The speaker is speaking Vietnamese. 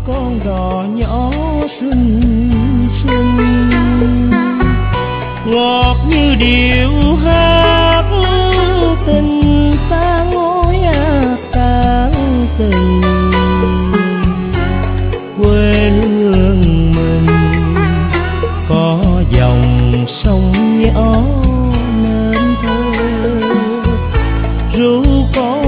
con đò nhỏ xinh xinh, ngọt như điệu hát tình ta ngói tán tình. Quê hương mình có dòng sông nhỏ nên thơ, ru có